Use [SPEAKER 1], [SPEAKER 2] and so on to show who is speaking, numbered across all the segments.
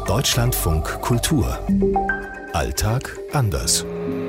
[SPEAKER 1] Deutschlandfunk Kultur. Alltag anders.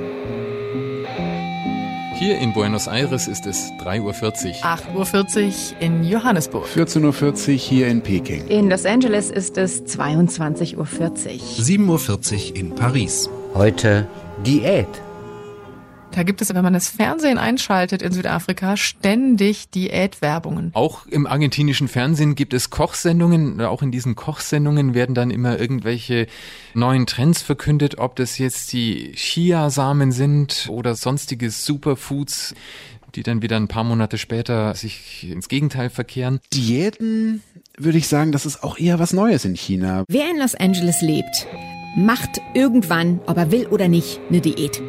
[SPEAKER 2] Hier in Buenos Aires ist es 3:40 Uhr.
[SPEAKER 3] 8:40 Uhr in Johannesburg.
[SPEAKER 4] 14:40 Uhr hier in Peking.
[SPEAKER 5] In Los Angeles ist es 22:40 Uhr.
[SPEAKER 1] 7:40 Uhr in Paris.
[SPEAKER 6] Heute Diät.
[SPEAKER 3] Da gibt es, wenn man das Fernsehen einschaltet in Südafrika, ständig Diätwerbungen.
[SPEAKER 2] Auch im argentinischen Fernsehen gibt es Kochsendungen. Auch in diesen Kochsendungen werden dann immer irgendwelche neuen Trends verkündet, ob das jetzt die Chiasamen sind oder sonstige Superfoods, die dann wieder ein paar Monate später sich ins Gegenteil verkehren.
[SPEAKER 4] Diäten, würde ich sagen, das ist auch eher was Neues in China.
[SPEAKER 5] Wer in Los Angeles lebt, macht irgendwann, ob er will oder nicht, eine Diät.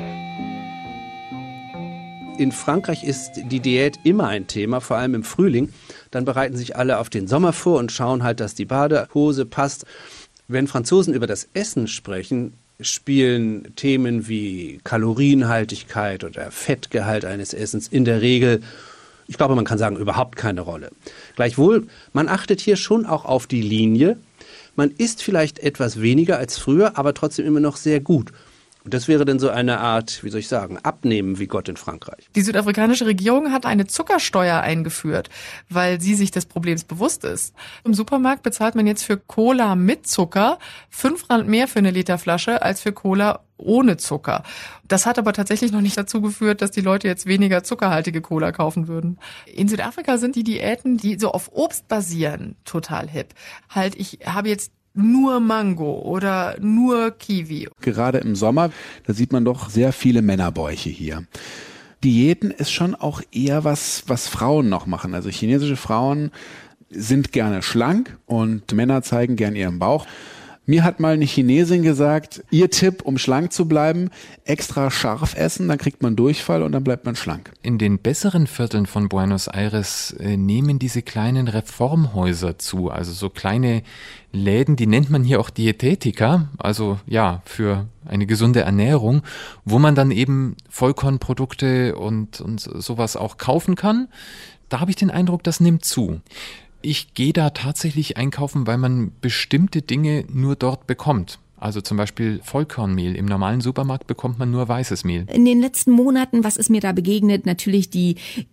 [SPEAKER 7] In Frankreich ist die Diät immer ein Thema, vor allem im Frühling. Dann bereiten sich alle auf den Sommer vor und schauen halt, dass die Badehose passt. Wenn Franzosen über das Essen sprechen, spielen Themen wie Kalorienhaltigkeit oder Fettgehalt eines Essens in der Regel, ich glaube, man kann sagen, überhaupt keine Rolle. Gleichwohl, man achtet hier schon auch auf die Linie. Man isst vielleicht etwas weniger als früher, aber trotzdem immer noch sehr gut. Und das wäre dann so eine Art, wie soll ich sagen, Abnehmen wie Gott in Frankreich.
[SPEAKER 3] Die südafrikanische Regierung hat eine Zuckersteuer eingeführt, weil sie sich des Problems bewusst ist. Im Supermarkt bezahlt man jetzt für Cola mit Zucker 5 Rand mehr für eine Literflasche als für Cola ohne Zucker. Das hat aber tatsächlich noch nicht dazu geführt, dass die Leute jetzt weniger zuckerhaltige Cola kaufen würden. In Südafrika sind die Diäten, die so auf Obst basieren, total hip. Halt, ich habe jetzt nur Mango oder nur Kiwi.
[SPEAKER 4] Gerade im Sommer, da sieht man doch sehr viele Männerbäuche hier. Diäten ist schon auch eher was Frauen noch machen. Also chinesische Frauen sind gerne schlank und Männer zeigen gern ihren Bauch. Mir hat mal eine Chinesin gesagt, ihr Tipp, um schlank zu bleiben, extra scharf essen, dann kriegt man Durchfall und dann bleibt man schlank.
[SPEAKER 2] In den besseren Vierteln von Buenos Aires nehmen diese kleinen Reformhäuser zu, also so kleine Läden, die nennt man hier auch Dietetica, also ja, für eine gesunde Ernährung, wo man dann eben Vollkornprodukte und sowas auch kaufen kann. Da habe ich den Eindruck, das nimmt zu. Ich gehe da tatsächlich einkaufen, weil man bestimmte Dinge nur dort bekommt. Also zum Beispiel Vollkornmehl. Im normalen Supermarkt bekommt man nur weißes Mehl.
[SPEAKER 5] In den letzten Monaten, was ist mir da begegnet? Natürlich die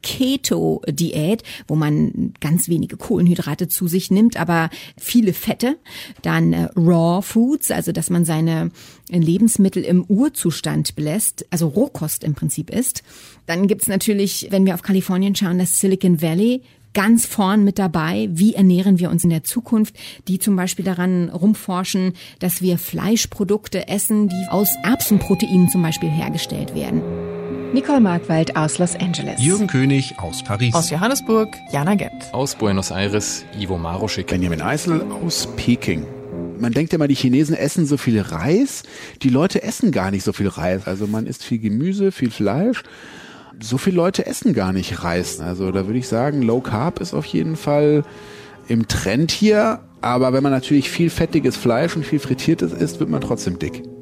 [SPEAKER 5] Keto-Diät, wo man ganz wenige Kohlenhydrate zu sich nimmt, aber viele Fette. Dann Raw Foods, also dass man seine Lebensmittel im Urzustand belässt, also Rohkost im Prinzip isst. Dann gibt's natürlich, wenn wir auf Kalifornien schauen, das Silicon Valley, ganz vorn mit dabei. Wie ernähren wir uns in der Zukunft? Die zum Beispiel daran rumforschen, dass wir Fleischprodukte essen, die aus Erbsenproteinen zum Beispiel hergestellt werden. Nicole Markwald aus Los Angeles.
[SPEAKER 1] Jürgen König aus Paris.
[SPEAKER 3] Aus Johannesburg, Jana Gent.
[SPEAKER 2] Aus Buenos Aires, Ivo Maroschik.
[SPEAKER 4] Benjamin Eisel aus Peking. Man denkt ja mal, die Chinesen essen so viel Reis. Die Leute essen gar nicht so viel Reis. Also man isst viel Gemüse, viel Fleisch. So viele Leute essen gar nicht Reis. Also da würde ich sagen, Low Carb ist auf jeden Fall im Trend hier. Aber wenn man natürlich viel fettiges Fleisch und viel Frittiertes isst, wird man trotzdem dick.